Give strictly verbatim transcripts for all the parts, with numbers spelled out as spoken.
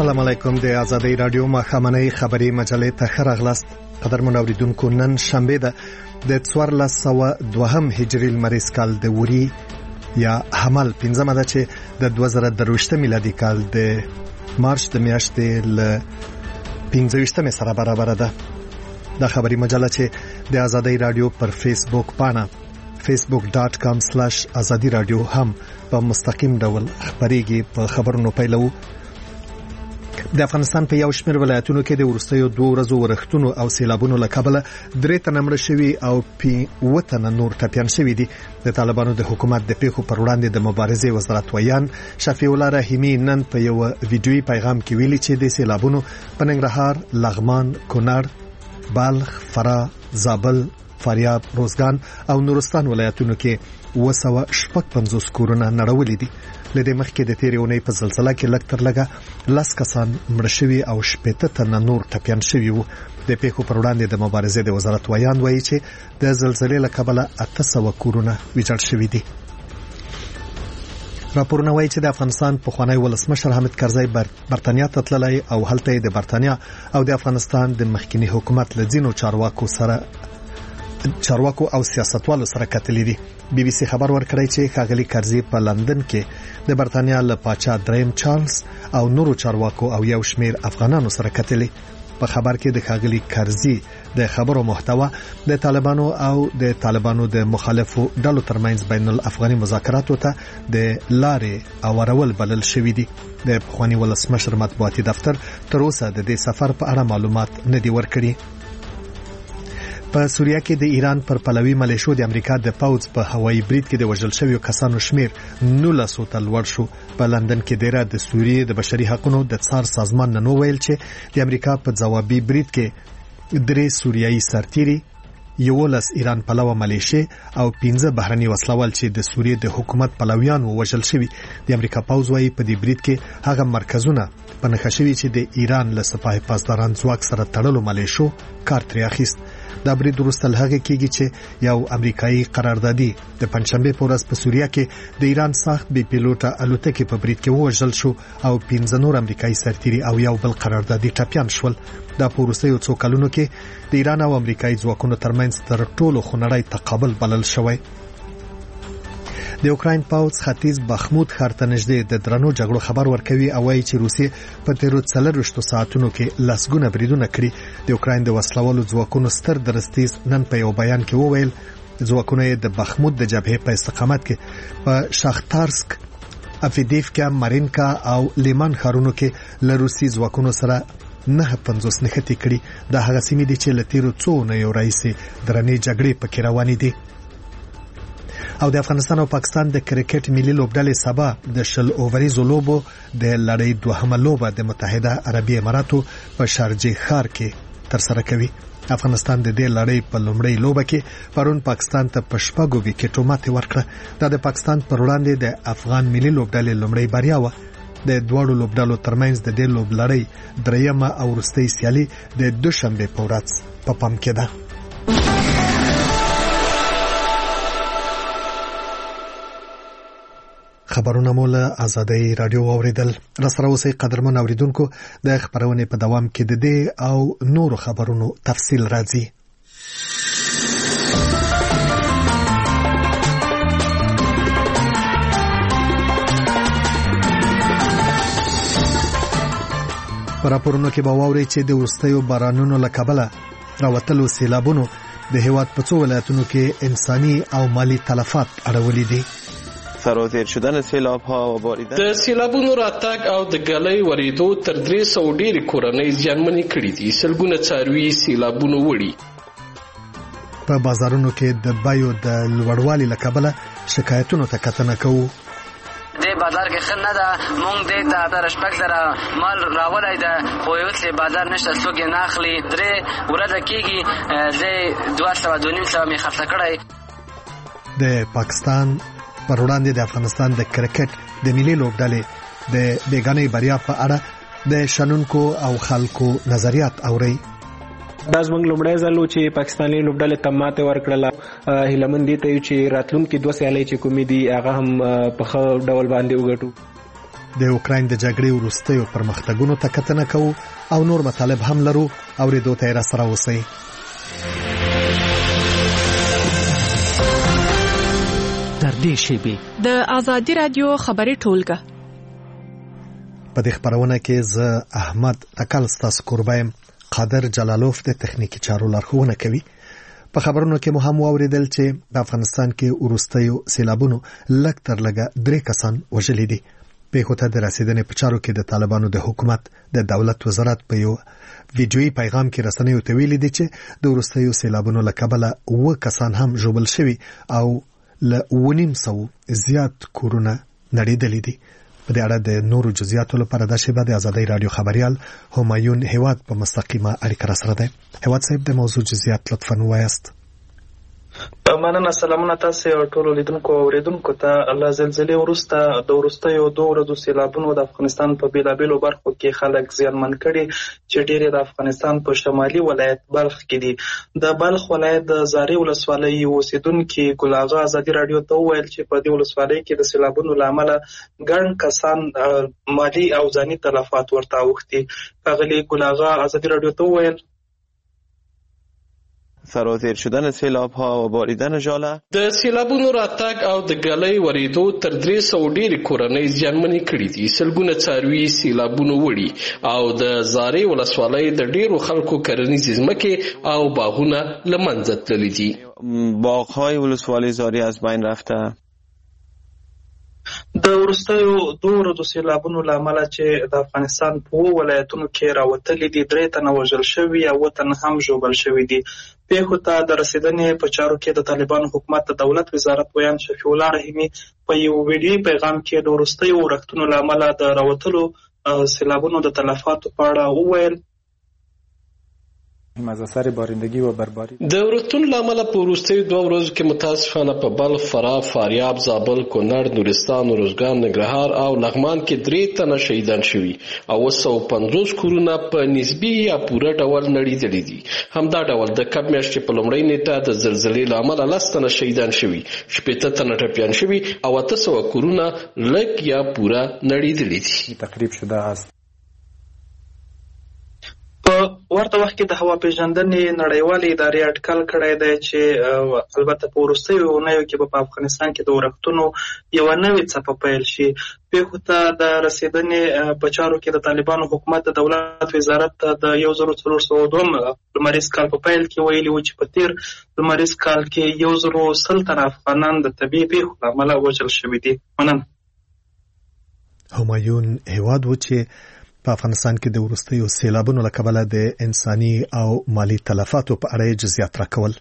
السلام علیکم. د آزادۍ رادیو ماښامنۍ خبري مجلې ته ښه راغلاست. قدرمن اوریدونکو، نن شنبه ده د څوارلس سوه دوهم هجري لمریز کال د وري یا حمل پنځمه ده چې د دوه زره درویشت میلادي کال د مارچ د میاشتې ل پنځه ویشتمې سره برابر ده. د خبري مجله چې د آزادۍ رادیو پر فیسبوک پاڼه facebook dot com slash azadi radio هم په مستقیم ډول خبريږي. په خبرونو پیلو د افغانستان په یو شمېر ولایتونو کې د ورستیو دوه ورځو ورښتونو او سیلابونو له کبله درې تنه مړه شوي او پی وتنه نور ټپیان شوي دي. د طالبانو د حکومت د پیښو پر وړاندې د مبارزې وزارت ویان شفیع الله رحیمی نن په یو ویډیوي پیغام کې ویلي چې د سیلابونو په ننګرهار، لغمان، کونړ، بلخ، فراه، زابل، فاریاب، روزګان او نورستان ولایتونو کې اوه سوه شپږ پنځوس کورونه نړولي دي. لدې مخکې د تیرې اونۍ په زلزلہ کې لږ تر لږه لس کسان مړه شوي او شپېته تنه نور ټپیان شوي وو. د پیښو پر وړاندې د مبارزې د وزارت ویان وایي چې د زلزلې له کبله اته سوه کورونه ویجاړ شوي دي. راپورونه وایي چې د افغانستان پخوانی ولسمشر حامد کرزی برتانیا ته تللی او هلته د برتانیا او د افغانستان د مخکنی حکومت له ځینو چارواکو سره چارواکو او سیاستوالو سره کتلې دي. بي بي سي خبر ورکړی چې ښاغلي کرزي په لندن کې د برتانیا له پاچا دریم چارلز او نورو چارواکو او یو شمیر افغانانو سره کتلې. په خبر کې د ښاغلي کرزي د خبرو محتوا د طالبانو او د طالبانو د مخالفو ډلو ترمنځ بین الافغاني مذاکراتو ته د لارې اورول بلل شوې دي. د پخوانی ولسمشر مطبوعاتي دفتر تر اوسه د دې سفر په اړه معلومات نه دي ورکړي. په سوریه کې د ایران پر پلوي ملیشو د امریکا د پوځ په هوایي برید کې د وژل شویو کسانو شمیر نولس ته لوړ شو. په لندن کې ډیره د سوریې د بشري حقوقو د څار سازمان نن ویل چې د امریکا په ځوابي برید کې درې سوریایي سرتیري، یولس ایران پلوه ملیشه او پنځه بهرني وسلوال چې د سوریې د حکومت پلویان وژل شوي. د امریکا پوځ وايي په دې برید کې هغه مرکزونه په نښه شوي چې د ایران له سپاه پاسداران ځواک سره تړلو ملیشو کار ترې اخیست. دا برید وروسته له هغې کېږي چې یو امریکایي قراردادي د پنجشنبې په ورځ په سوریه کې د ایران ساخت بې پیلوټه الوتکې په برید کې ووژل شو او پنځه نور امریکایي سرتیري او یو بل قراردادي ټپیان شول. دا په وروستیو څو کلونو کې د ایران او امریکایي ځواکونو ترمنځ تر ټولو خونړی تقابل بلل شوی. د اوکراین پوځ ختیځ بخمود ښار ته نږدې د درنو جګړو خبر ورکوي او وایي چې روسیې په تیرو څلرویشتو ساعتونو کې لسګونه بریدونه کړي. د اوکراین د وسلوالو ځواکونو ستر درستیز نن په یو بیان کې وویل ځواکونه یې د بخمود د جبهې په استقامت کې په شاختارسک، افیدیفکا، مارینکا او لیمان ښارونو کې له روسي ځواکونو سره نه پنځوس نښتې کړي. دا هغه سیمې دي چې له تیرو څو اونیو راهیسې درنې جګړې پکې روانې دي. او د افغانستان او پاکستان د کرکټ ملي لوبډلې سبا د شل اووریزو لوبو د لړۍ دوهمه لوبه د متحده عربي اماراتو په شارجه ښار کې ترسره کوي. افغانستان د دې لړۍ په لومړۍ لوبه کې پرون پاکستان ته په شپږو وکټو ماتې ورکړه. دا د پاکستان پر وړاندې د افغان ملي لوبډلې لومړۍ بریا وه. د دواړو لوبډلو ترمنځ د دې لوبلړۍ دریمه او وروستۍ سیالي د دوشنبه په ورځ په پام کې ده. خبرونه مو له آزادۍ رادیو اوریدل. راسره اوسئ قدرمن اوریدونکو. د خبرونې په دوام کې د دې او نورو خبرونو تفصیل راځي. په راپورونو کې به واورئ چې د وروستیو بارانونو له کبله راوتلو سیلابونو د هېواد په څو ولایتونو کې انساني او مالی تلفات اړولي دي. سرازیر شدن سیلاب ها و باریدن د سیلابونو راتګ او د ګلۍ ورېدو تر درې سوه ډېرې کورنۍ زیانمنې کړي دي. سلګونه څاروي سیلابونو وړي. په بازارونو کې د بیو د لوړوالي له کبله شکایتونو ته کتنه کوو. د بازار کې خل نه ده، مونږ دې ته د شپږ زره مال راولای ده خو یو څه بازار نشته، څوک یې نه اخلي. درې ورځې کېږي زه دوه سوه دوه نیم سوه مې خرڅه کړی. د پاکستان پر وړاندې د افغانستان د کرکټ د ملي لوبډلې د بیګانۍ بریا په اړه د شنونکو او خلکو نظریات اوري. دا زموږ لومړی ځل و چې پاکستاني لوبډلې ته ماتې ورکړله. هیله مند دې ته یو چې راتلونکي دوه سیالۍ چې کومې دي هغه هم په ښه ډول باندې وګټو. د اوکراین د جګړې وروستیو پرمختګونو ته کتنه کوو او نور مطالب هم لرو اوریدو ته را سره اوسئ. تر دې شیبې د آزادي رادیو خبري ټولګه په دې خبرونه کې زه احمد تکل ستاسو قربایم. قادر جلالوف د تخنیکی چارو لارښوونه کوي. په خبرونو کې مو هم واوریدل چې په افغانستان کې وروستیو سیلابونو لږ تر لږه درې کسان وژلي دي. پیښو ته د رسیدنې په چارو کې د طالبانو د حکومت د دولت وزارت په یو ویډیویي پیغام کې رسنیو ته ویلي دي چې د وروستیو سیلابونو له کبله اوه کسان هم ژوبل شوي او له اوه نیم سوو زیات کورونه نړېدلي دي. په دې اړه د نورو جزئیاتو لپاره د شیبه د آزادۍ رادیو خبريال همایون هیواد په مستقیمه اړیکه را سره ده. هیواد صاحب د موضوع جزئیات لطفاً ووایاست. مننه. سلامونه تاسو او ټول لیدونکو او اوریدونکو ته. الله زلزلې وروسته د وروستیو دوه ورځو سیلابونو د افغانستان په بیلابیلو برخو کې خلک زیانمن کړي چې ډېری د افغانستان په شمالي ولایت بلخ کې دي. د بلخ ولایت د زاري ولسوالۍ اوسیدونکي ګل اغا ازادي رادیو ته وویل چې په دې ولسوالۍ کې د سیلابونو له امله ګڼ کسان مالي او ځاني تلفات ورته اوښتي. ښاغلي ګل اغا ازادي رادیو ته وویل سرازیر شدن سیلاب ها و باریدن ژاله د سیلابونو راتګ او د ګلۍ ورېدو تر درې سوه ډېرې کورنۍ زیانمنې کړي دي. سلګونه څاروي سیلابونو وړي او د زارې ولسوالۍ د ډېرو خلکو کرنیزې ځمکې او باغونه له منځه تللي دي. باغ‌های ولسوالۍ زاری از بین رفته. د وروستیو دوه ورځو سیلابونو له امله چې د افغانستان په اووه ولایتونو کې راوتلي دي، درې تنه وژل شوي او اووه تنه هم ژوبل شوي دي. پیښو ته د رسیدنې په چارو کې د طالبانو حکومت د دولت وزارت ویان شفیع الله رحیمي په یو ویډیویي پیغام کې د وروستیو ورښتونو له امله د راوتلو سیلابونو د تلفاتو په اړه وویل از اثر بارندگی و برباری د ورښتونو له امله په وروستیو دوه ورځو کې متاسفانه په بلخ، فراه، فاریاب، زابل، کونړ، نورستان، روزګان، ننګرهار او لغمان کې درې تنه شهیدان شوي او اوه سوه پنځوس کورونه په نسبي یا پوره ډول نړېدلي دي. همدا ډول د کب میاشتې په لومړۍ نیټه د زلزلې له امله لس تنه شهیدان شوي، شپېته تنه ټپیان شوي او اته سوه کورونه لږ یا پوره نړېدلي دي. تخریب شده است. په ورته وخت کې د هوا پیژندنې نړیوالې ادارې اټکل کړی دی چې البته په وروستیو اونیو کې به په افغانستان کې د ورښتونو یوه نوې څپه پیل شي. پیښو ته د رسیدنې په چارو کې د طالبانو حکومت د دولت وزارت د یو زرو څلور سوه دوم لمریز کال په پیل کې ویلي و چې په تېر لمریز کال کې یو زرو سل تنه افغانان د طبیعي پیښو له امله وژل شوي دي. مننه. همایون هیواد و چې په افغانستان کې د وروستیو سیلابونو له کبله د انساني او مالی تلفاتو په اړه جزئیات راکول.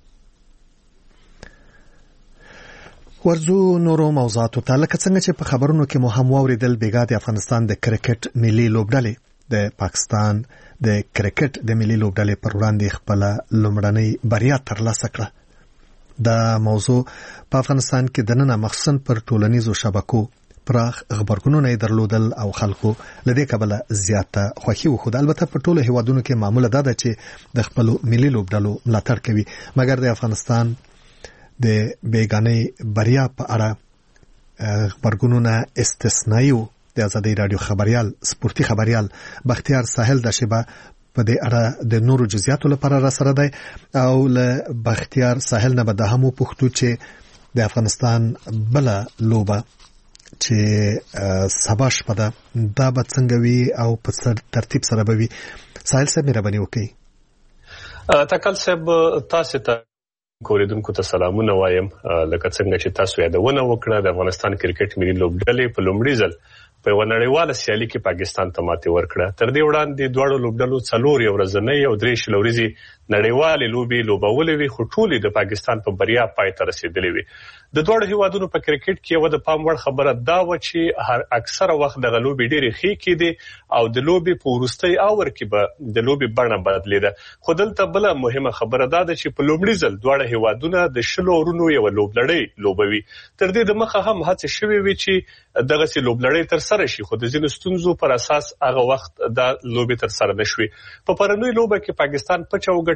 ورځو نورو موضوعاتو ته لکه څنګه چې په خبرونو کې مو هم واوریدل بیګا د افغانستان د کرکټ ملي لوبډلې د پاکستان د کرکټ د ملي لوبډلې پر وړاندې خپله لومړنۍ بریا ترلاسه کړه. دا موضوع په افغانستان کې دننه مخصوصا پر ټولنیزو شبکو پراخ خبرګونونه درلودل او خلکو لدې کبله زیاته خوښي وخوده. البته په ټولو هیوادونو کې معموله ده ده چې د خپل ملي لوبډلو ملاتړ کوي، مګر د افغانستان د بیګانۍ بریا په اړه خبرګونونه استثنایی وو. د آزادۍ رادیو خبريال سپورتي خبريال بختیار ساحل د شیبه په دې اړه د نورو جزئیاتو لپاره را سره دی او له بختیار ساحل نه به د همو پوښتو چې د افغانستان بل لوبه چې سبا شپه ده دا به څنګه وي او په ترتیب سره به وي. ساحل صاحب مهرباني وکړئ. تکل صاحب تاسو ته کوریدونکو ته سلامونه وایم. لکه څنګه چې تاسو یادونه وکړه د افغانستان کرکټ ملي لوبډلې په لومړي ځل په یوه نړیواله سیالي کې پاکستان ته ماتې ورکړه. تر دې وړاندې دواړو لوبډلو څلور یو ورځنۍ او درې شل ورځې نړیوالې لوبې لوبولې وي، خو ټولې د پاکستان په بریا پای ته رسېدلې وي. د دواړو هیوادونو په کرکټ کې یوه د پام وړ خبره دا وه چې هر اکثره وخت دغه لوبې ډېرې ښې کېدې او د لوبې په وروستۍ اور کې به د لوبې بڼه بدلېده. خو دلته بله مهمه خبره دا ده چې په لومړي ځل دواړه هیوادونه د شلو ورونو یوه لوبلړۍ لوبوي. تر دې دمخه هم هڅې شوې وي چې دغسې لوبلړۍ ترسره شي، خو د ځینو ستونزو پر اساس هغه وخت دا لوبې ترسره نه شوې. په پرنۍ لوبه کې پاکستان پچه وګټله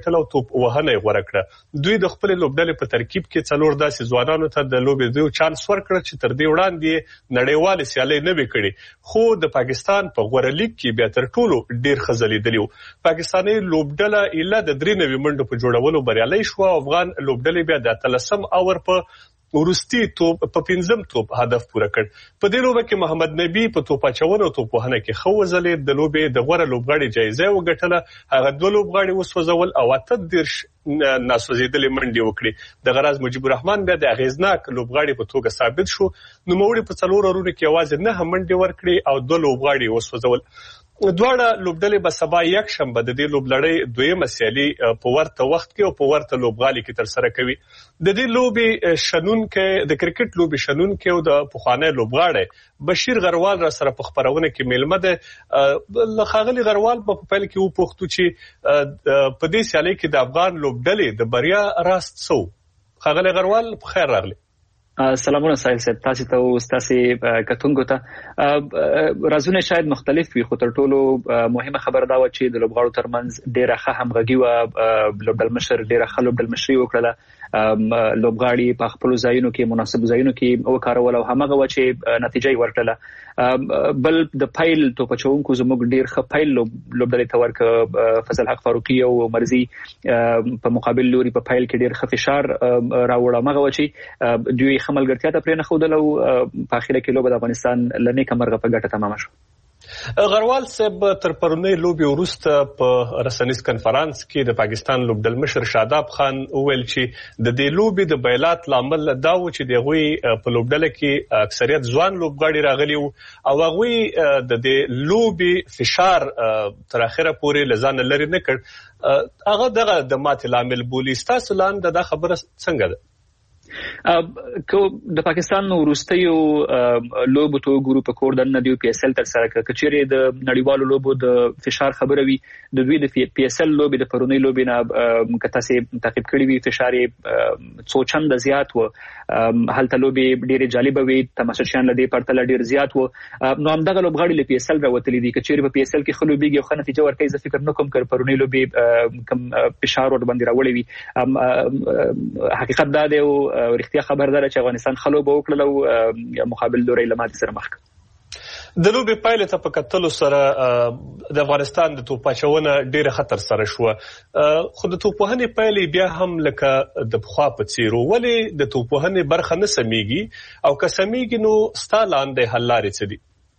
وګټل او توپ وهنه غوړه کړه. دوی د خپل لوبډلې په ترکیب کې څلور داسې ځوانانو ته د لوبې دوی چانس ورکړ چې تر دې وړاندې نړیوال سیالي نه وې کړې، خو د پاکستان په غوړه لیګ کې بیا تر ټولو ډیر خزلیدلی وو. پاکستاني لوبډله اله د درې نوي منډو په جوړولو بریالي شو. افغان لوبډلې بیا د اتلسم اور په ورستی توپ په پنځم توپ هدف پوره کړ. په دې لوبه کې محمد نبی په توپ اچونو او توپ وهنه کې خو وزلې د لوبې د غوړه لوبغاړي جایزه وګټله. هغه دوه لوبغاړي وسوځول او اته دیرش ناسوځېدلې منډې وکړي. د غراز مجيب الرحمن بیا د اغیزناک لوبغاړي په توګه ثابت شو. نوموړي په څلور اورونو کې یوازې نه منډې ورکړي او دوه لوبغاړي وسوځول. دواړه لوبډلې به سبا یک شنبه د دې لوبلړۍ دویمه سیالي په ورته وخت کې او په ورته لوبغالي کې تر سره کوي. د دې لوبې شنونکو د کرکټ لوبې شنونکو او د پخوانی لوبغاړي بشیر غروال را سره په خبرونه کې میلمه ده. لخاغلی غروال په پیل کې و پوښتو چې په دې سیالي کې د افغان لوبډلې د بریا راست څه و. خاغلی غروال په خیر راغلی. سلامونه سایل صاحب، تاسو ته او تاسو کتونکو ته رازونه شاید مختلف وي، خو تر ټولو مهمه خبر دا و چې د لوبغاړو ترمنځ ډیره ښه همغږي و. لوبډل مشر ډیره ښه لوبډل مشري وکړه، لوبغاړي په خپل ځایونو کې مناسب ځایونو کې وکارول او همغه و چې نتیجه ورکړه. بل د پایل توپچونکو زموږ ډیر ښه پایل لوبډلې ته ورک فضل حق فاروقي او مرزي په مقابل لوري په پایل کې ډیر ښه فشار راوړ. همغه و چې دوی خملګرتیا ته پرې نه خودل او په اخر کې لوبه د افغانستان لنې کمرغه په ګټه تمام شو. غروال صاحب تر پرونی لوبي وروسته په رسنیز کنفرانس کې د پاکستان لوبډل مشر شاداب خان وویل چې د دې لوبي د بیلات لامل دا و چې دغوی په لوبډله کې اکثریت ځوان لوبغاړي راغلي او هغه د دې لوبي فشار تر اخره پورې لزان لري نه کړ. هغه دغه د ماتې لامل بولی. تاسو لاندې دا خبره څنګه ده؟ کو د پاکستان نو وروستیو لوبو تو ګروپ په کور د ندیو پی اس ال تر سره کچېری د نړیوالو لوبو د فشار خبره وي. د دوی د پی اس ال لوبي د پرونی لوبي نه کته سي تعقیب کړی وي، فشار څو چند زیات و. هلته لوبي ډېر جالب وي، تماشچیان لدی پرتل ډېر زیات و. نو هم دغه لوبغاړي ل پی اس ال راوتلې دي. کچېری په پی اس ال کې خلوبيږي خو نتیجه ورکړي. زه فکر نکوم کړ پرونی لوبي کم فشار ور باندې راوړي وي. حقیقت دا دی او ورختیا خبردار چې افغانستان خلوب وکړل او مقابل لوري لمات سره مخ. د لوبې پایله ته په کتلو سره د افغانستان د توپاچونه ډیره خطر سره شو، خو د توپوهنې پایله بیا هم لکه د بخوا په څیرو. ولې د توپوهنې برخه نه سميږي او که سميږي نو ستالاندې حل لارې څه دي؟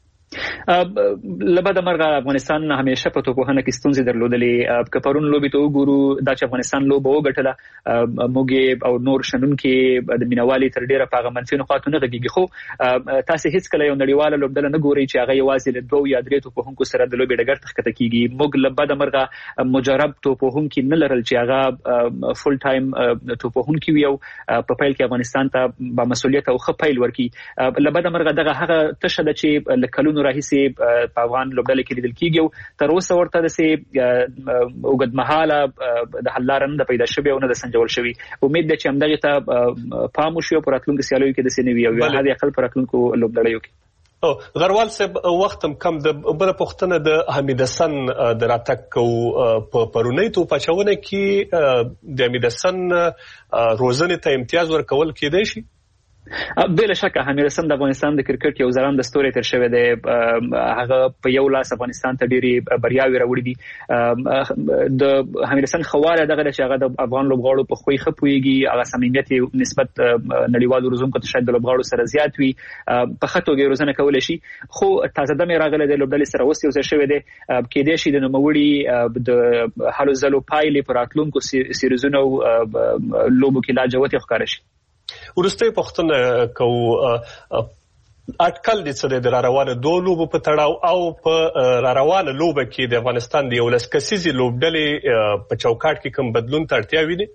لبد مرغه افغانستان همیشه په توپوهنه کې ستونزې درلودلې. که پرون لوبي ته وګورو دا چې افغانستان لوبه وګټله، موږ او نور شنونکو د مینوالي تر ډیره په منفي نقاط نه غږیږي. خو تاسو هیڅ کله یو نړیواله لوبډله نه ګورئ چې هغه یوازې له دوه یا درې توپوهونکو سره د لوبي ډګر ته ښکته کیږي. موږ لبد مرغه مجرب توپوهونکو نه لرل چې هغه فول ټایم توپوهونکو وي او په پیل کې افغانستان ته با مسؤلیت او خپل پیل ورکي. لبد مرغه دغه هغه تشه د چې لکلو راهیسي په افغان لوبډله کې لیدل کیږي او تر اوسه ورته د سي اوږد مهاله د حل لار نه پیدا شوی او نه د سنجول شوی. امید ده چې همدغه ته پام وشي او په راتلونکو سیالیو کې د سینوي او هغه اقل پر راتلونکو لوبډلهیو کې. او غروال صاحب وختم کم د بل پښتنه د حمید حسن د راتک او په پرونی تو پچاونه کې د حمید حسن روزنه ته امتیاز ورکول کېدای شي. بلا شک حمید حسن د افغانستان د کرکټ یو ځلان د ستوري تر شوی دی. هغه په یو لاس افغانستان ته ډيري بریاوي راوړي دي. د حمید حسن خواله دغه چې هغه د افغان لوبغاړو په خوې خپويږي، هغه صمیمیت نسبت نړیوالو روزونکو ته شاید د لوبغاړو سره زیات وي، په خطو کې روزنه کول شي. خو تازه دمه راغله د لوبډلې سره اوس یو ځای شوی دی. کې دې شي د نوموړي د حلو زلو پایلې پر راتلونکو سیریزونو لوبو کې لا جوت ښکار شي. ورسته پښتنه کو اټکل دي چې د روانه دوه لوبو په تړاو او په روانه لوبه کې د افغانستان د یو لس کسیزي لوبډلې په چوکاټ کې کوم بدلون ته اړتیا ویني؟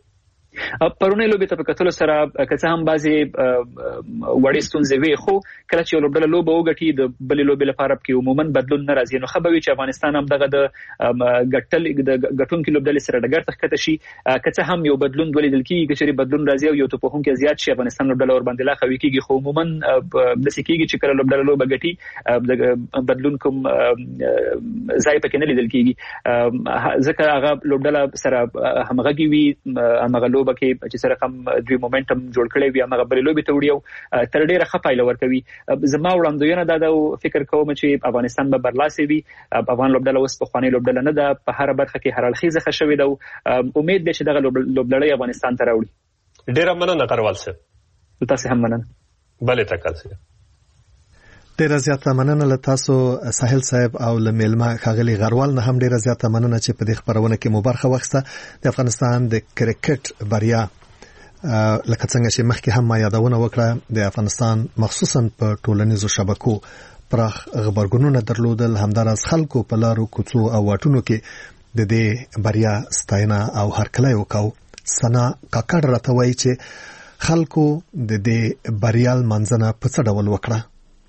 پرونی لوبي ته په کتلو سره که څه هم بعضي وړې ستونزې وي خو کله چې لوبډله لوبه وګټي د بلې لوبې لپاره کې عموما بدلون نه راځي نو خبروي چې افغانستان هم دغه د ګټل د ګټونکو لوبډلې سره ډګر ته ښکته شي که څه هم یو بدلون ولیدل کېږي چې بدلون راځي او یو توپونکي زیات شي افغانستان لوبډله ور باندې لا قوي کېږي خو عموما د سکیږي چې کله لوبډله لوبه ګټي بدلون کوم ځای پکې نه لیدل کېږي ځکه هغه لوبډله سره همغږي وي هغه لوبه کې چې سره کوم دوی مومنټم جوړ کړی وي هغه بلې لوبې ته وړي تر ډیره ښه پایله ورکوي زما وړاندوینه دا د فکر کوم چې افغانستان به برلاسي وي افغان لوبډله اوس په خواني لوبډله نه ده په هر برخه کې هر اړخیزه ښه شوې ده امید ده چې دغه لوبډله افغانستان ته راوړي ډیره مننه غروال صاحب تاسو هم مننه بلې تکل سي ډیره زیاته مننه له تاسو ساحل صاحب او له میلمه خاغلی غروال نه هم ډیره زیاته مننه چې په دې خبرونه کې مو برخه واخیسته د افغانستان د کرکټ بریا لکه څنګه چې مخکې هم ما یادونه وکړه د افغانستان مخصوصا په ټولنیزو شبکو پراخ خبرګونونه درلودل همدارس خلکو په لارو کوڅو او واټونو کې د دې بریا ستاینه او هرکلی وکاو سنا کاکړ راته وایي چې خلکو د دې بریا منځنه په څه ډول وکړه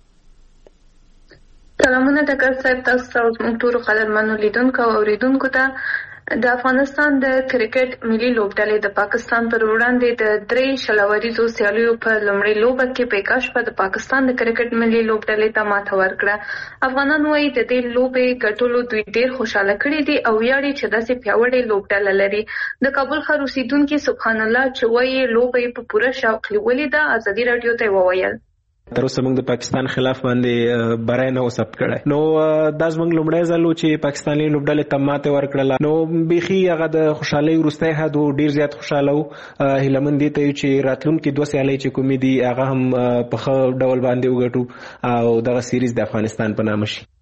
سلامونه ډاکټر صاحب تاسو او موږ ټول قدرمنو لیدونکو او اوریدونکو ته د افغانستان د کرکټ ملي لوبډلې د پاکستان پر وړاندې د درې شلوریزو سیالیو په لومړۍ لوبه کې پیکاش په د پاکستان د کرکټ ملي لوبډلې ته ماته ورکړه افغانان وايي د دې لوبې ګټلو دوی ډېر خوشاله کړي دي او ویاړي چې داسې پیاوړې لوبډله لري د کابل ښار اوسیدونکي سبحان الله چې وايي لوبې په پوره شوق ولیده ازادي رادیو ته وویل تر اوسه موږ د پاکستان خلاف باندې برای نه وسب کړه نو دا زموږ لومړی ځل چې پاکستاني لوبډلې ته ماته ورکړله نو بيخي هغه د خوشحالي وروستی حد ډیر زیات خوشاله وو هیلمن دي ته چې راتلونکي دوه سیالۍ چې کومې دي هغه هم په ښه ډول باندې وګټو او دغه سیریز د افغانستان په نامه شي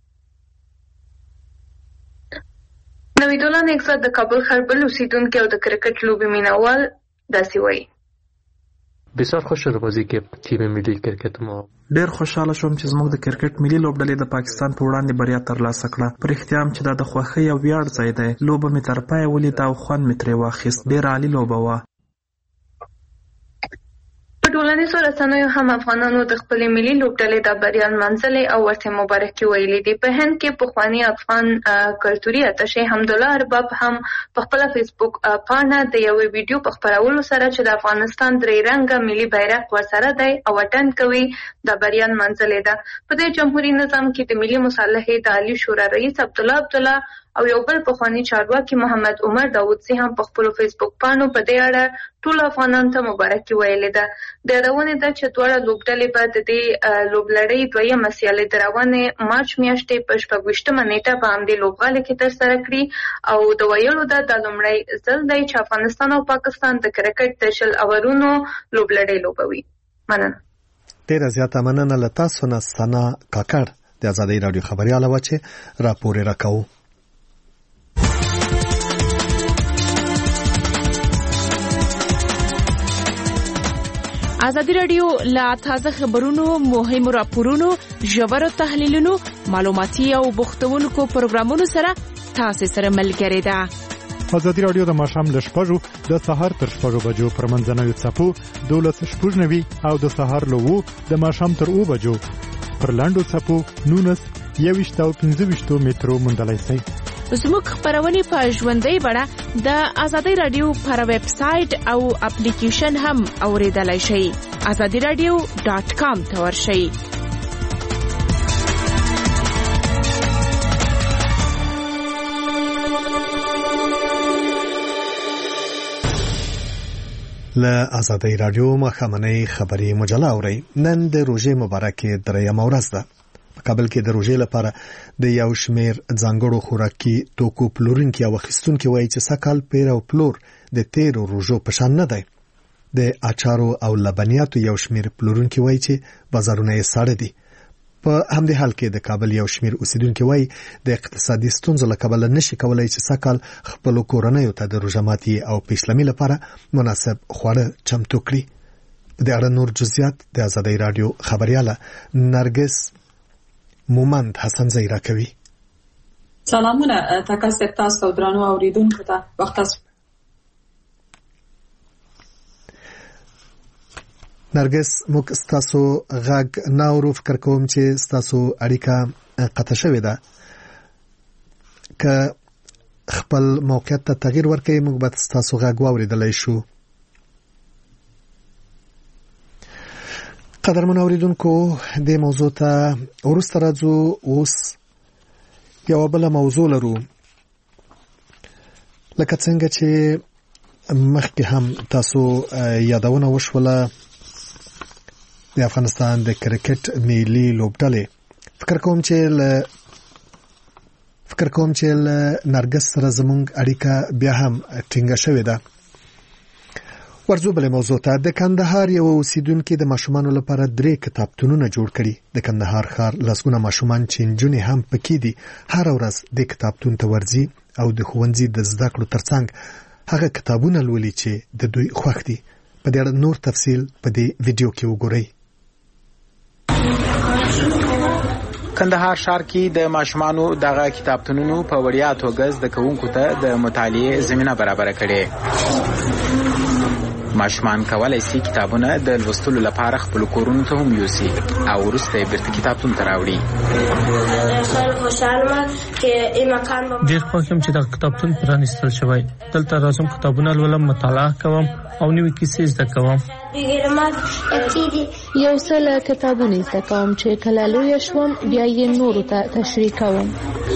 نوید الله نګزاد د کابل ښار بل اوسیدونکي او د کرکټ لوبې مینوال داسې وایي بسیار خوشحال بازی کې تیم ملي کرکټ مو ډېر خوشاله شوم چې زموږ د کرکټ ملي لوبډلې د پاکستان په وړاندې بریا ترلاسه کړه پر اختیار چې دا د خوښۍ او ویاړ ځای دی لوبه مې تر پایه ولیده او خوند مې ترې واخیست ډېر عالی لوبه وه په ټولنیزو رسنیو هم افغانانو د خپلې ملي لوبډلې د بریا نمانځلې او ورته مبارکي ویلې دي په هند کې پخوانی افغان کلتوري اتشې حمدالله ارباب هم په خپل فیسبوک پاڼه د یو ویډیو په خپرولو سره چې د افغانستان درې رنګه ملي بیرغ ورسره دی او وطن کوي د بریا نمانځلې ده په دې جمهوریت نظام کې د ملي مصالحې د عالی شورا رئیس عبدالله عبدالله او یو بل پخوانی چارواکي محمد عمر داودزي هم په خپل فیسبوک پاڼو په دې اړه ټول افغانانو ته مبارکي ویلې ده د روانې ده چې دواړه لوبډلې به د دې لوبلړۍ دویمه سیالۍ د روانې مارچ میاشتې په شپږویشتمه نیټه په همدې لوبغالي کې ترسره کړي او د ویلو ده د لومړی ځل دی چې افغانستان او پاکستان د کرکټ د شل اورونو لوبلړۍ لوبوي مننه ډیره زیاته مننه له تاسو نه سنا کاکړ د ازادي رادیو خبرياله و چې راپور راکاو ازادي رادیو لا تازه خبرونو مهمو راپورونو ژورو تحلیلونو معلوماتي او بوختونکو پروګرامونو سره تاسو سره ملګری ده ازادي رادیو د ماښام ل شپږو د سهار تر شپږو بجو پر منځنوي څپو دولس شپږنوي او د سهار له وو د ماښام تر اوو بجو پر لاندو څپو نونس یويشت او پنځه ویشت مترو موندلای شئ زموږ خبرونه په ژوندۍ بڼه د ازادي رادیو پر ویب سټ او اپلیکیشن هم اوریدلای شئ azadi radio dot com ته ورشئ له ازادي رادیو مخامنۍ خبري مجله اوري نن د روزې مبارکه درېمه ورځ ده په کابل کې د روزې لپاره د یو شمیر ځانګړو خوراکي توکو پلورونکي او خستونکي وایي چې سکهال پیر او پلور د تیرو روزو په شان نه دی د اچارو او لبنیاتو یو شمیر پلورونکي وایي چې بازارونه یې ساړه دي په همدې حال کې د کابل یو شمیر اوسیدونکي وایي د اقتصادي ستونزو له کبله نشي کولای چې سکهال خپل کورنیو ته د روژه ماتي او پیشلمي لپاره مناسب خواړه چمتو کړي د اړه نور جزئیات د ازادي رادیو خبرياله نرګس مومند حسن زیرا کوي سلامونه تاسو ته درنو اوریدونکو ته وخت نرګس موږ ستاسو غږ ناورو فکر کوم چې ستاسو اړیکه قطع شوې ده که خپل موقعیت ته تغییر ورکړئ موږ به ستاسو غږ واوریدلای شو. قدرمن اوریدونکو د موضوع ته ورسته راځو. اوس یو بل موضوع لرو لکه څنګه چې مخکې هم تاسو یادونه وشوله د افغانستان د کرکټ ملي لوبډلې فکر کوم چې ل فکر کوم چې ل نرګس سره زموږ اړیکه بیا هم ټینګه شوې ده. ورځو بل موضوع ته د کندهار یو اوسیدونکو د ماشومانو لپاره درې کتابتونونه جوړ کړي. د کندهار ښار لسګونه ماشومان چې نجونې هم پکې دي هر ورځ د کتابتون ته ورځي او د ښوونځي د زده کړو ترڅنګ هغه کتابونه لولي چې د دوی خوښ دي. په دې اړه نور تفصیل په دې ویډیو کې وګورئ. کندهار ښار کې د ماشومانو دغه کتابتونونو په وړیا توګه زده کوونکو ته د مطالعې زمينه برابر کړي. ماشومان کولای شي کتابونه د لوستلو لپاره خپل کورونو ته هم یوسي او وروسته بیرته کتابتون ته راوړي. ډېر خوښ یم چې دا کتابتون پرانیستل شوی. دلته راځم کتابونه لولم، مطالعه کوم او نوې کیسې زده کوم. یو څل کتابونه زده کوم چې کله لوی شوم بیا یې نورو ته تشریح کوم.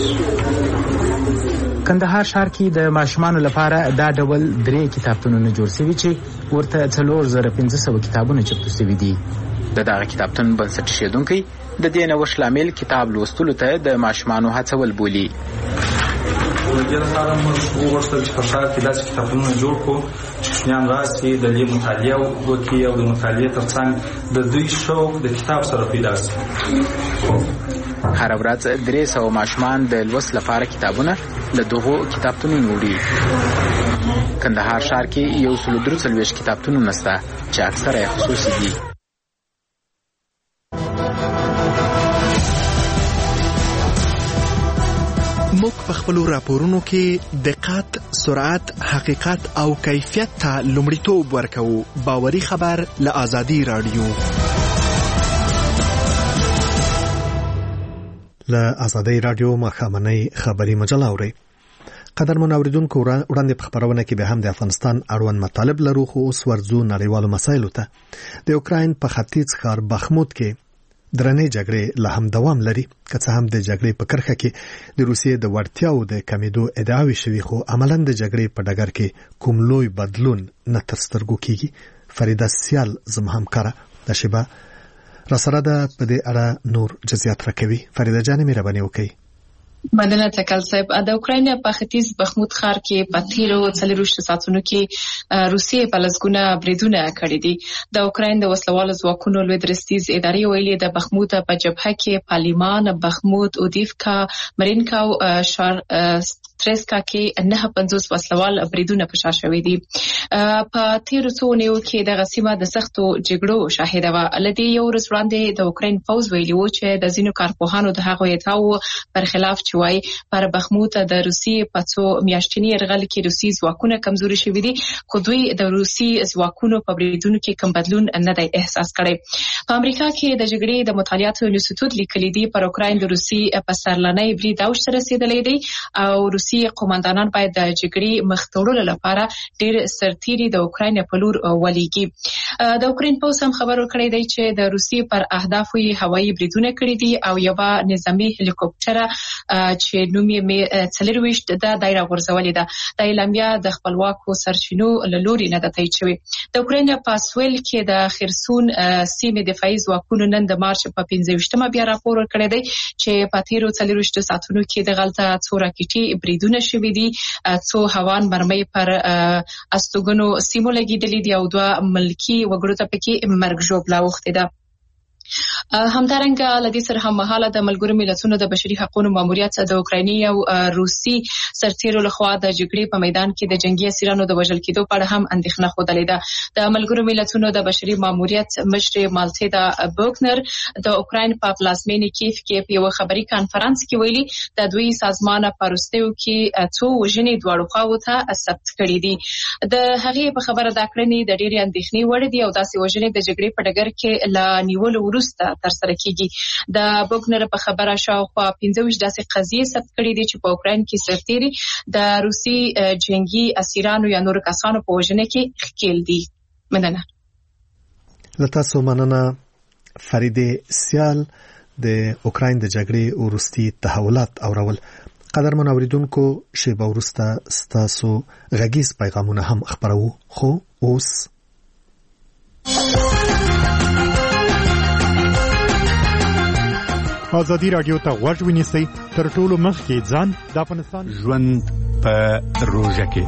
کندهار ښار کې د ماشومانو لپاره دا ډول درې کتابتونونه جوړ شوي چې ورته څلور زره پنځه سوه کتابونه چمتو شوي دي. د دغه کتابتون بنسټ ایښودونکی د دې نوښت لامل کتاب لوستلو ته د ماشومانو هڅول بولي. د دې لپاره موږ وغوښتل چې په ښار کې داسې کتابتونونه جوړ کړو چې کوچنیان راشي د دې مطالعه وکړي او د مطالعې ترڅنګ د دوی شوق د کتاب سره پیدا شي. هر ورځ درې سوه ماشومان د لوست لپاره کتابونه له دغو کتابتونونو وړي. کندهار ښار کې یو سل درې څلوېښت کتابتونونه شته چې اکثره یې خصوصي دي. موږ په خپلو راپورونو کې دقت، سرعت، حقیقت او کیفیت ته لومړیتوب ورکوو. باوري خبر له آزادي رادیو. له آزادي رادیو مخامنۍ خبري مجله اوري. قدرمن اوریدونکو وړاندې په خبرونه کې به هم د افغانستان اړوند مطالب لرو خو اوس ورځو نړیوالو مسایلو ته. د اوکراین په ختیځ ښار بخموت کې درنې جګړې لا هم دوام لري. که څه هم د جګړې په کرښه کې د روسیې د وړتیاو د کمیدو ادعاوې شوي خو عملاً د جګړې په ډګر کې کوم لوی بدلون نه تر سترګو کیږي. فریده سیال زما همکاره د شیبه راسره ده په دې اړه نور جزئیات راکوي. فریده جانې مهرباني وکړئ. مننه تکل صاحب. د اوکراین په ختیځ بخموت ښار کې په تیرو څلوېښتو ساعتونو کې روسیې په لسګونه بریدونه کړي دي. د اوکراین د وسلوالو ځواکونو لوی درستیز ادارې ویلي د بخموت په جبهه کې پالیمان، بخموت، اودیفکا، مرینکا او شار تریسکا کې نه پنځوس وسلوال بریدونه په شا شوي دي. په تیرو څو اونیو کې د غسیمه د سختو جګړو شاهده وه. لدې یو ورځ وړاندې د اوکراین پوځ ویلي و چې د ځینو کارپوهانو د هغو ادعاو پر خلاف چې وایي پر بخموت د روسیې په څو میاشتني یرغل کې روسي ځواکونه کمزوري شوي دي خو دوی د روسي ځواکونو په بریدونو کې کوم بدلون نه دی احساس کړی. په امریکا کې د جګړې د مطالعاتو انسټیټیوټ لیکلي دي پر اوکراین د روسي په سرلنۍ برید اوج ته رسېدلی دی او روسي قوماندانان باید د جګړې مخ ته وړلو لپاره ډېر سرتیري د اوکراین په لور ولېږي. د اوکراین پوځ هم خبر ورکړی دی چې د روسي پر اهدافو یې هوایي بریدونه کړي دي او یوه نظامي هلیکوپټره چې نوم یې څلرویشت ده دا راغورځولې ده. د اعلامیه د خپلواکو سرچینو له لوري نه ده تایید شوې. د اوکراین په سویل کې د خرسون سیمې دفاعي ځواکونو نن د مارچ په پنځه ویشتمه بیا راپور ورکړی دی چې په تیرو څلرویشتو ساعتونو کې دغلته څو راکټي بریدونه شوي دي، څو هوان مرمۍ پر استوګنو سیمو لګېدلې دي او دوه ملکي وګړو ته پکې مرګ ژوبله اوښتې ده. همدارنګه لدې سره هم مهاله د ملګرو ملتونو د بشري حقوقو ماموریت د اوکرایني او روسي سرتیرو لخوا د جګړې په میدان کې د جنگي اسیرانو د وژل کېدو په اړه هم اندېښنه خوده ده. د ملګرو ملتونو د بشري ماموریت مشر مالټیدا بوکنر د اوکراین په پلازمینې کیف کې په یو خبري کانفرنس کې ویلي د دوی سازمان په روسیو کې څو وژنې دواړو خواو ته ثبت کړي دي. د هغې په خبره دا کړنې د ډېرې اندېښنې وړ دي او داسې وژنې د جګړې په ډګر کې لا نیولو وروسته ترسره کیږي. د بوکنر په خبره شاوخوا پنځه ویشت داسې قضیې ثبت کړي دي چې په اوکراین کې سرتیري د روسي جنگي اسیرانو یا نور کسانو په وژنه کې ښکېل دي. مننه. له تاسو مننه. فریدې سیال د اوکراین د جګړې وروستي تحولات اورول. قدرمن اوریدونکو شیبه وروسته ستاسو غږیز پیغامونه هم خبرو. خو اوس ازادي رادیو ته غوږ ونیسئ. تر ټولو مخکې ځان د افغانستان ژوند په روژه کې.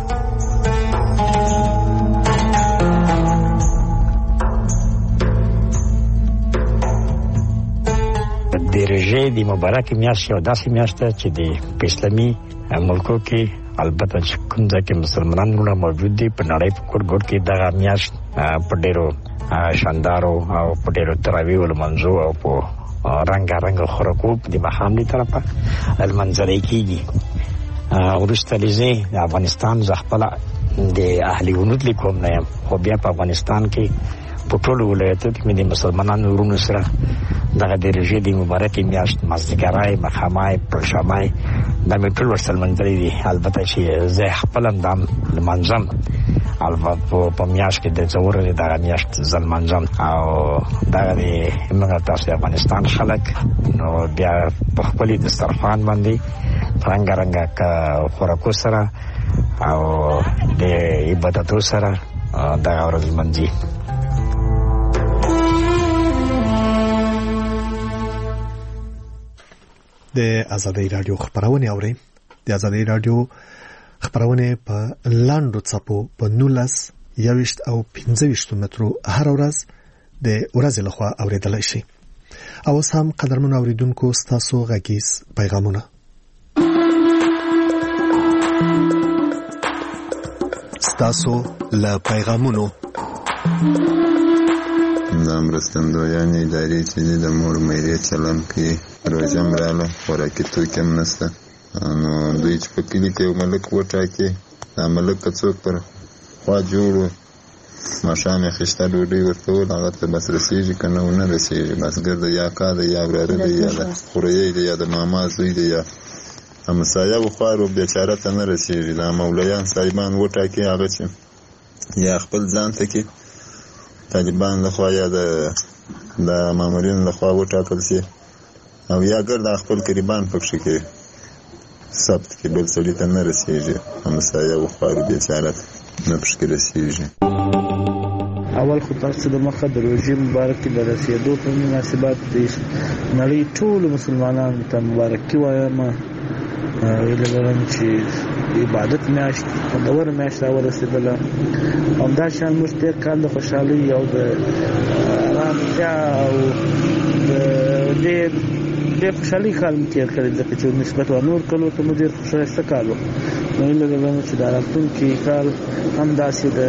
د روژې د مبارک میاشت یو داسې میاشت ده چې د اسلامي ملکو کې البته چې کوم ځای کې مسلمانان موجود دي په نړۍ په ګوټ ګوټ کې دغه میاشت په ډېرو شاندارو او په ډېرو تراویحو لمانځو او په رنګا رنګا خوراکو د ماښام دی طرفه المنظرې کېږي. وروسته لزه د افغانستان زه خپله د اهل ونود لیکوم نه یم، خو بیا په افغانستان کې په ټولو ولایتو کې مې د مسلمانانو ورونو سره دغه د روژې د مبارکې میاشت مازدیګری، ماښامای، پړشمای دا مې ټول ورسره لمانځلي دي. البته چې زه خپله هم دا لمانځم، البته په میاشت کې د څو ورځې دغه میاشت زه لمانځم او دغه د موږ تاسو د افغانستان خلک نو بیا په خپلې دسترخوان باندې رنګه رنګه خوراکو سره او د عبادتو سره دغه ورځ لمانځي. د ازادي رادیو خبرونه اوري. د ازادي رادیو خبرونه په لاندو څپو په نولس یوشت او پنځه مترو هر ورځ د ورځې لخوا اوریدلای شي. او سم قدرمن اوریدونکو ستاسو غږیز پیغامونه. ستاسو له پیغامونو د مرستندویانې ادارې چې د مور میرې چلن کوي، روژه م راله خوراکي توکي هم نشته، نو دوی چې په کلي کې یو ملک وټاکي، دا ملک که څوک پر خوا جوړ و ماښام یې خیشته ډوډۍ ورته ول، هغه ته بس رسېږي که نه ونه رسېږي، بس ګرده یا کا دی یا وراره دی یا د خوریی دی یا د ماما زوی دی یا همسایه و خوارو بیچاره ته نه رسېږي. دا مولیان صاحبان وټاکي هغه چې یا خپل ځان ته کې طالبان لخوا یا د د مامورینو لخوا وټاکل شي او یا ګرده خپل قریبان پکښې کې ثبت کې، بل سړي ته نه رسېږي، همسایه و خوارو بیچاره ته نه پکښې رسېږي. اول خو تاسو د مخه د روژې مبارکې د رسېدو په مناسبت د نړۍ ټولو مسلمانانو ته مبارکي وایم. هیله لرم چې عبادت میاشت خوندوره میاشت راورسېدله، همداشان موږ تېر کال د خوشحالۍ او د ارامتیا او د ډېر ډېر خوشحالۍ کال مو تېر کړی، ځکه چې نسبت و نور کلو ته مو ډېر ښایسته کال و. نو هیله لرم چې د راتلونکي کال همداسې د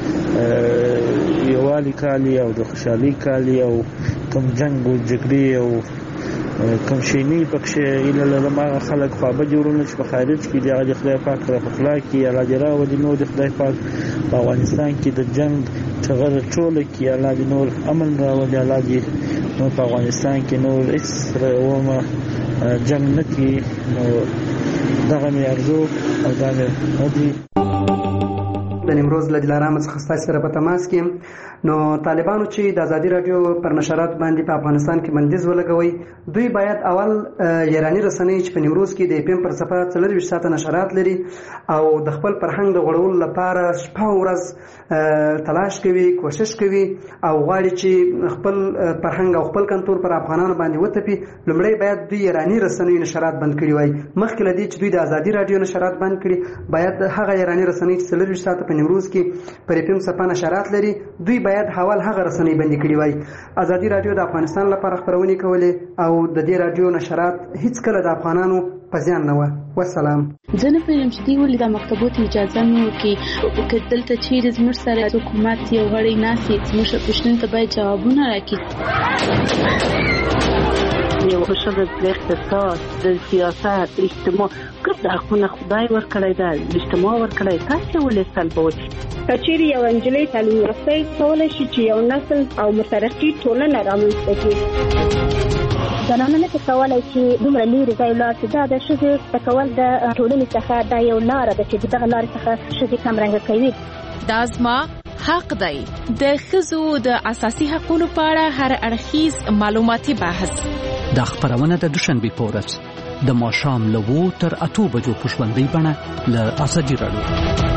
یووالي کال او د خوشحالۍ کال او کوم جنګ او جګړې او کوم شي نه پکښې هیله لرم هغه خلک خوابه جوړونه چې په خارج کې دي هغه د خدای پاک رحمتالله کړي، الله دې راولي، نور د خدای پاک په افغانستان کې د جنګ ټغره ټوله کړي، الله دې نور امن راولي، الله دې نور په افغانستان کې نور هېڅ اومه جنګ نه کړي. نو دغه مې ارزو او دا مې هدي. د نیمروز له دلارام څخه ستاسو سره په تماس کې. نو طالبانو چې د ازادي رادیو پر نشرات باندې په افغانستان کې بندیز ولګوي، دوی باید اول ایرانی رسنۍ چې په نیمروز کې د اپم پر صفحه څلورویشت ساعته نشرات لري او د خپل فرهنګ د غوړولو لپاره شپه او ورځ تلاش کوي، کوشش کوي او غواړي چې خپل فرهنګ او خپل کلتور پر افغانانو باندې وتپي، لومړی باید دوی ایرانی رسنۍ نشرات بند کړي وای. مخکې له دې چې دوی د ازادي رادیو نشرات بند کړي، باید هغه ایرانی رسنۍ چې څلورویشت ساعته په په نیمروز کې پر اف ام څپه نشرات لري دوی باید حوال هغه رسنۍ بندي کړي وای. ازادي رادیو د افغانستان لپاره خبرونه کولې او د دې رادیو نشرات هیڅ کله د افغانانو په زیان نه و. والسلام. زه نه پوهیږم چې دوی ولې د مکتبونو اجازه نه ورکوي که دلته چیرې زموږ سره حکومت یو غړی ناست وي زموږ پوښتنو ته باید جوابونه راکړي. یو ښځه د اقتصاد د سیاست اجتماع ګډ حقونه خدای ورکړی ده اجتماع ورکړی تاسې ولې سلبوي. که چیرې یو نجلۍ تعلیم یافته کولی شي چې یو نسل او مترقي ټولنه رامنځته کړي. زنانه نه کولی چې دومره لرې ځای ولاړ شي. دا د ښځې زده کول د ټولنې څخه دا یو لاره ده چې دغه لارې څخه ښځې کمرنګه کوي. دا زما حق دی. د ښځو د اساسي حقوقو په اړه هر اړخیز معلوماتي بحث دا خبرونه د دوشنبه په ورځ د ماښام له اوو تر اته بجو په ژوندۍ بڼه له ازادي راډیو